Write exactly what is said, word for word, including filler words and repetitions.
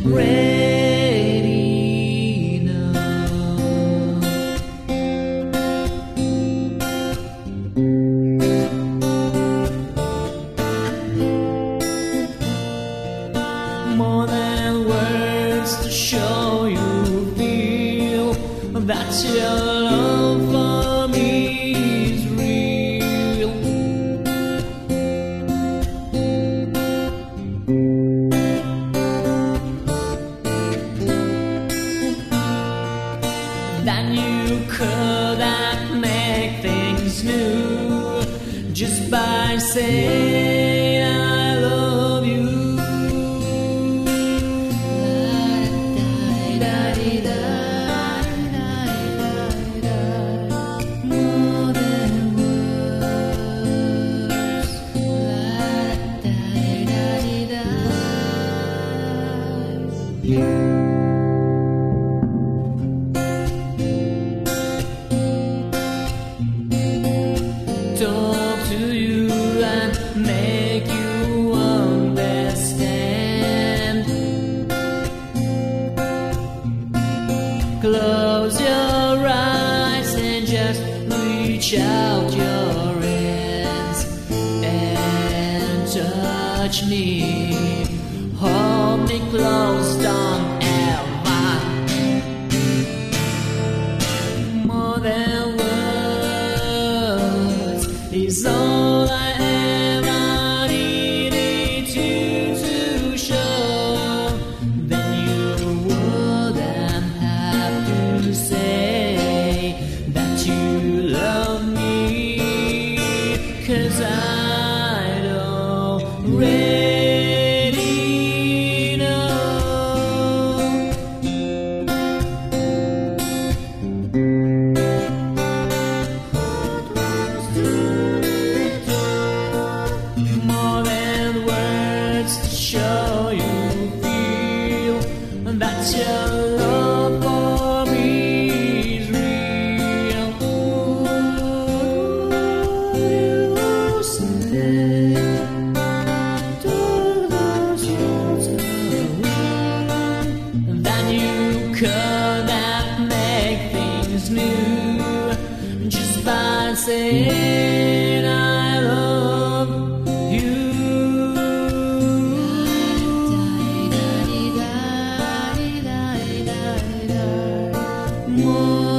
ready now. More than words to show you feel that your love for me is real. Then you could have make things new just by saying I love you. More than talk to you and make you understand. Close your eyes and just reach out your hands and touch me. Hold me close, don't ever. More than words is all I ever needed you to show. Then you wouldn't have to say that you love me, 'cause I'd already know. More than words to show you feel that your love for me is real. You say to those words then you could have make things new just by saying I love you. More